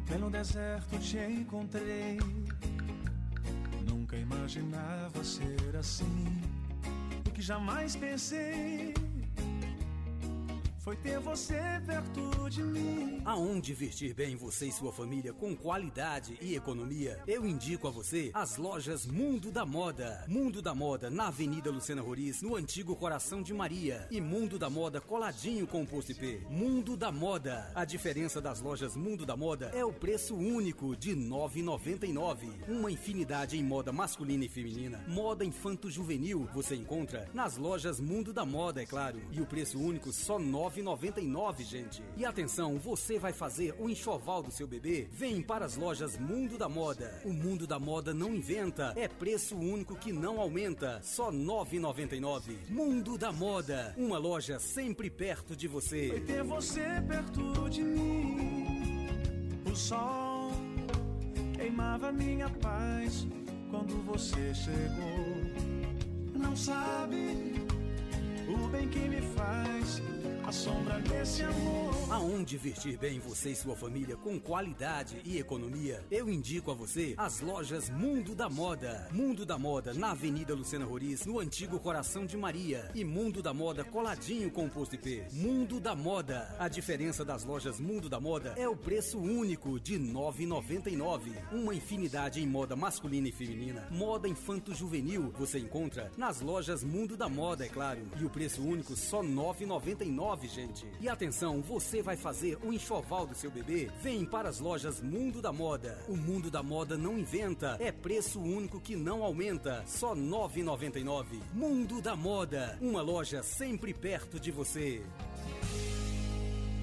Pelo deserto te encontrei, nunca imaginava ser assim. O que jamais pensei foi ter você perto de mim. Aonde vestir bem você e sua família com qualidade e economia, eu indico a você as lojas Mundo da Moda. Mundo da Moda na Avenida Lucena Roriz, no antigo Coração de Maria. E Mundo da Moda coladinho com o Posto IP. Mundo da Moda. A diferença das lojas Mundo da Moda é o preço único de R$ 9,99. Uma infinidade em moda masculina e feminina. Moda infanto-juvenil você encontra nas lojas Mundo da Moda, é claro. E o preço único só R$ 9,99, gente. E atenção, você vai fazer o enxoval do seu bebê? Vem para as lojas Mundo da Moda. O Mundo da Moda não inventa, é preço único que não aumenta, só R$ 9,99. Mundo da Moda, uma loja sempre perto de você. Foi ter você perto de mim. O sol queimava minha paz quando você chegou. Não sabe o bem que me faz a sombra desse amor. Aonde vestir bem você e sua família com qualidade e economia, eu indico a você as lojas Mundo da Moda. Mundo da Moda na Avenida Lucena Roriz, no antigo Coração de Maria. E Mundo da Moda coladinho com o Posto IP. Mundo da Moda. A diferença das lojas Mundo da Moda é o preço único de R$ 9,99. Uma infinidade em moda masculina e feminina. Moda infanto-juvenil você encontra nas lojas Mundo da Moda, é claro. E o preço único só R$ 9,99, gente. E atenção, você vai fazer o enxoval do seu bebê? Vem para as lojas Mundo da Moda. O Mundo da Moda não inventa, é preço único que não aumenta, só R$ 9,99. Mundo da Moda, uma loja sempre perto de você.